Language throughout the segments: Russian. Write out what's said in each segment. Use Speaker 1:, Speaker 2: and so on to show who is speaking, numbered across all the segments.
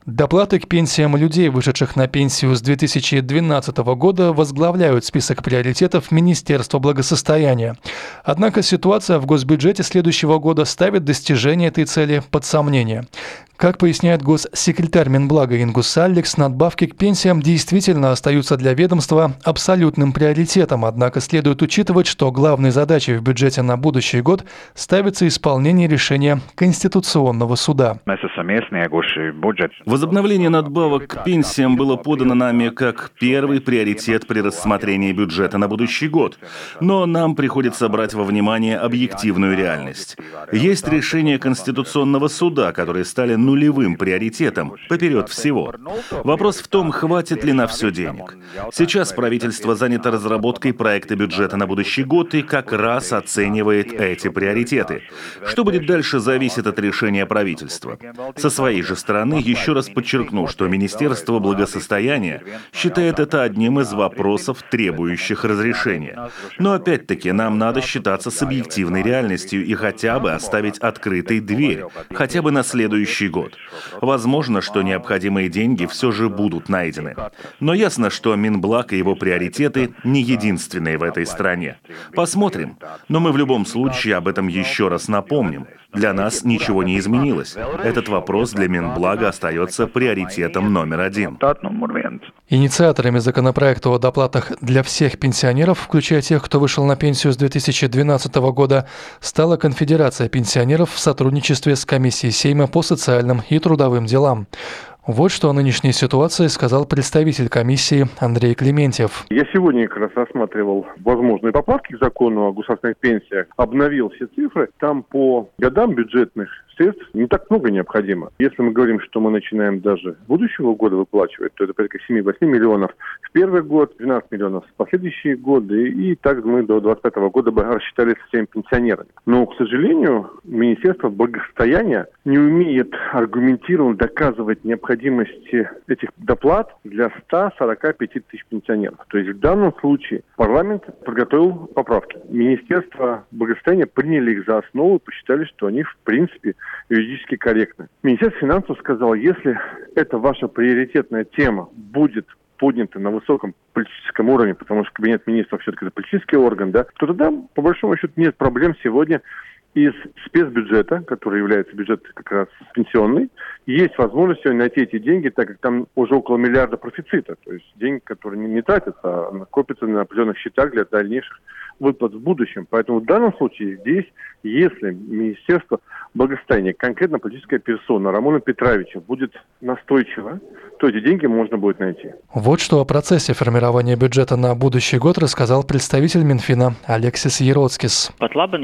Speaker 1: Доплаты к пенсиям людей, вышедших на пенсию с 2012 года, возглавляют список приоритетов Министерства благосостояния. Однако ситуация в госбюджете следующего года ставит достижение этой цели под сомнение. Как поясняет госсекретарь Минблага Ингус Салликс, надбавки к пенсиям действительно остаются для ведомства абсолютным приоритетом, однако следует учитывать, что главной задачей в бюджете на будущий год ставится исполнение решения Конституционного суда.
Speaker 2: Возобновление надбавок к пенсиям было подано нами как первый приоритет при рассмотрении бюджета на будущий год. Но нам приходится брать во внимание объективную реальность. Есть решения Конституционного суда, которые стали нулевым приоритетом поперед всего. Вопрос в том, хватит ли на все денег. Сейчас правительство занято разработкой проекта бюджета на будущий год и как раз оценивает эти приоритеты. Что будет дальше, зависит от решения правительства. Со своей же стороны, еще раз подчеркну, что Министерство благосостояния считает это одним из вопросов, требующих разрешения. Но опять-таки нам надо считаться с объективной реальностью и хотя бы оставить открытой дверь, хотя бы на следующий год. Возможно, что необходимые деньги все же будут найдены. Но ясно, что Минблаг и его приоритеты не единственные в этой стране. Посмотрим. Но мы в любом случае об этом еще раз напомним. Для нас ничего не изменилось. Этот вопрос для Минблага остается приоритетом номер один.
Speaker 1: Инициаторами законопроекта о доплатах для всех пенсионеров, включая тех, кто вышел на пенсию с 2012 года, стала Конфедерация пенсионеров в сотрудничестве с Комиссией Сейма по социальным и трудовым делам. Вот что о нынешней ситуации сказал представитель комиссии Андрей Клементьев.
Speaker 3: Я сегодня как раз рассматривал возможные поправки к закону о государственных пенсиях, обновил все цифры. Там по годам бюджетных средств не так много необходимо. Если мы говорим, что мы начинаем даже будущего года выплачивать, то это порядка 7-8 миллионов в первый год, 12 миллионов в последующие годы, и так мы до 2025 года бы рассчитали со всеми пенсионерами. Но, к сожалению, Министерство благосостояния не умеет аргументированно доказывать необходимость этих доплат для 145 тысяч пенсионеров. То есть в данном случае парламент подготовил поправки. Министерство благосостояния приняли их за основу и посчитали, что они в принципе юридически корректны. Министерство финансов сказало, если эта ваша приоритетная тема будет поднята на высоком политическом уровне, потому что Кабинет министров все-таки это политический орган, да, то тогда, по большому счету, нет проблем сегодня из спецбюджета, который является бюджет как раз пенсионный, есть возможность найти эти деньги, так как там уже около миллиарда профицита, то есть деньги, которые не тратятся, а накопятся на определенных счетах для дальнейших выплат в будущем. Поэтому в данном случае здесь, если Министерство благосостояния, конкретно политическая персона Романа Петровича будет настойчиво, то эти деньги можно будет найти.
Speaker 1: Вот что о процессе формирования бюджета на будущий год рассказал представитель Минфина Алексис Яроцкис.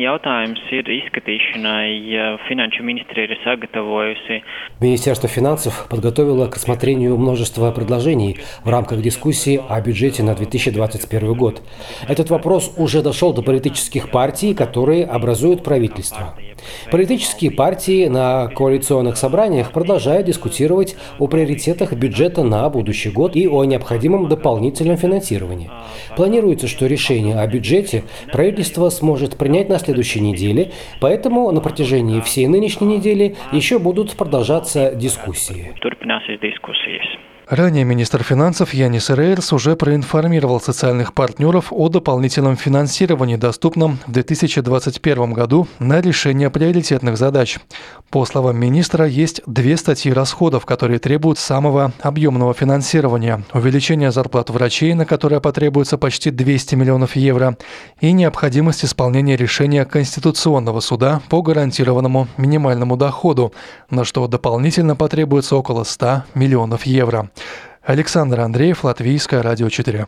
Speaker 4: Министерство финансов подготовило к рассмотрению множество предложений в рамках дискуссии о бюджете на 2021 год. Этот вопрос уже дошел до политических партий, которые образуют правительство. Политические партии на коалиционных собраниях продолжают дискутировать о приоритетах бюджета на будущий год и о необходимом дополнительном финансировании. Планируется, что решение о бюджете правительство сможет принять на следующей неделе, поэтому на протяжении всей нынешней недели еще будут продолжаться дискуссии.
Speaker 1: Ранее министр финансов Янис Рейерс уже проинформировал социальных партнеров о дополнительном финансировании, доступном в 2021 году на решение приоритетных задач. По словам министра, есть две статьи расходов, которые требуют самого объемного финансирования: увеличение зарплат врачей, на которое потребуется почти 200 миллионов евро, и необходимость исполнения решения Конституционного суда по гарантированному минимальному доходу, на что дополнительно потребуется около 100 миллионов евро. Александр Андреев, Латвийское радио 4.